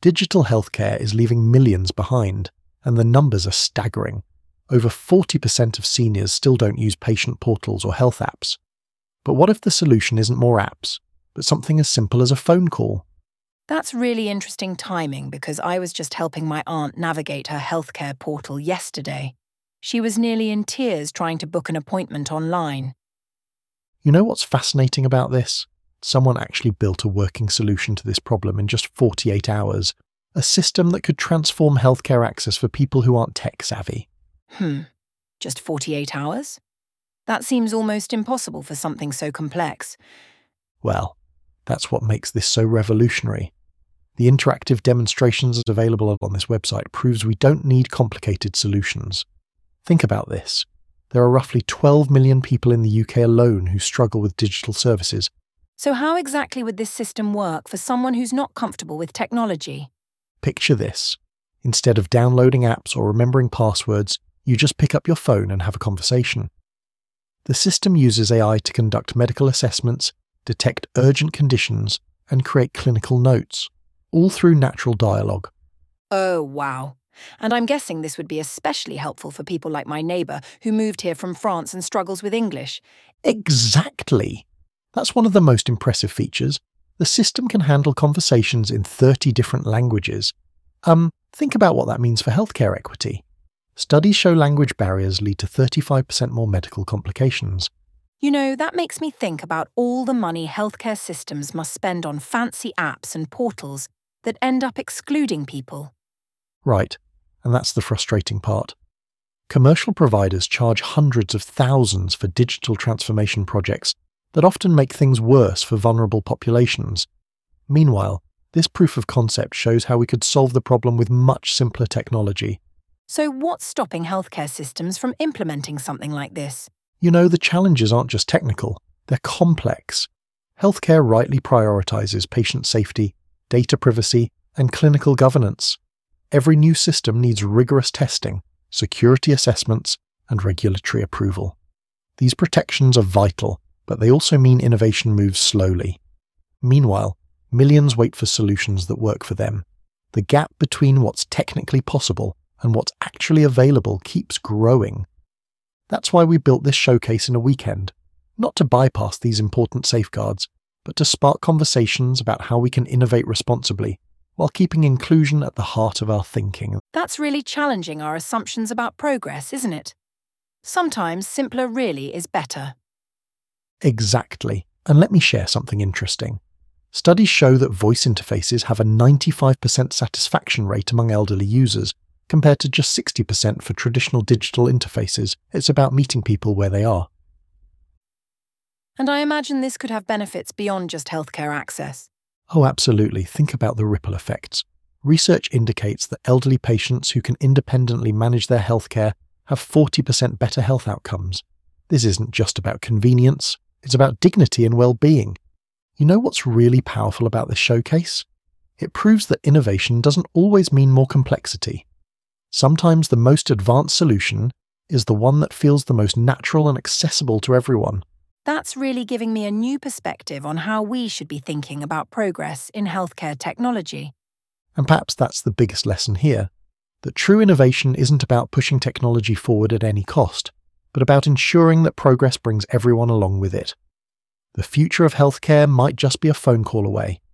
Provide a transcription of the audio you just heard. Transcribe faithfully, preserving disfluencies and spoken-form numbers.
Digital healthcare is leaving millions behind, and the numbers are staggering. Over forty percent of seniors still don't use patient portals or health apps. But what if the solution isn't more apps, but something as simple as a phone call? That's really interesting timing because I was just helping my aunt navigate her healthcare portal yesterday. She was nearly in tears trying to book an appointment online. You know what's fascinating about this? Someone actually built a working solution to this problem in just forty-eight hours, a system that could transform healthcare access for people who aren't tech-savvy. Hmm, just forty-eight hours? That seems almost impossible for something so complex. Well, that's what makes this so revolutionary. The interactive demonstrations available on this website proves we don't need complicated solutions. Think about this. There are roughly twelve million people in the U K alone who struggle with digital services. So how exactly would this system work for someone who's not comfortable with technology? Picture this. Instead of downloading apps or remembering passwords, you just pick up your phone and have a conversation. The system uses A I to conduct medical assessments, detect urgent conditions, and create clinical notes, all through natural dialogue. Oh, wow. And I'm guessing this would be especially helpful for people like my neighbour who moved here from France and struggles with English. Exactly! That's one of the most impressive features. The system can handle conversations in thirty different languages. Um, think about what that means for healthcare equity. Studies show language barriers lead to thirty-five percent more medical complications. You know, that makes me think about all the money healthcare systems must spend on fancy apps and portals that end up excluding people. Right, and that's the frustrating part. Commercial providers charge hundreds of thousands for digital transformation projects that often make things worse for vulnerable populations. Meanwhile, this proof of concept shows how we could solve the problem with much simpler technology. So what's stopping healthcare systems from implementing something like this? You know, the challenges aren't just technical, they're complex. Healthcare rightly prioritizes patient safety, data privacy, and clinical governance. Every new system needs rigorous testing, security assessments, and regulatory approval. These protections are vital, but they also mean innovation moves slowly. Meanwhile, millions wait for solutions that work for them. The gap between what's technically possible and what's actually available keeps growing. That's why we built this showcase in a weekend, not to bypass these important safeguards, but to spark conversations about how we can innovate responsibly, while keeping inclusion at the heart of our thinking. That's really challenging our assumptions about progress, isn't it? Sometimes simpler really is better. Exactly. And let me share something interesting. Studies show that voice interfaces have a ninety-five percent satisfaction rate among elderly users, compared to just sixty percent for traditional digital interfaces. It's about meeting people where they are. And I imagine this could have benefits beyond just healthcare access. Oh, absolutely. Think about the ripple effects. Research indicates that elderly patients who can independently manage their healthcare have forty percent better health outcomes. This isn't just about convenience, it's about dignity and well-being. You know what's really powerful about this showcase? It proves that innovation doesn't always mean more complexity. Sometimes the most advanced solution is the one that feels the most natural and accessible to everyone. That's really giving me a new perspective on how we should be thinking about progress in healthcare technology. And perhaps that's the biggest lesson here, that true innovation isn't about pushing technology forward at any cost, but about ensuring that progress brings everyone along with it. The future of healthcare might just be a phone call away,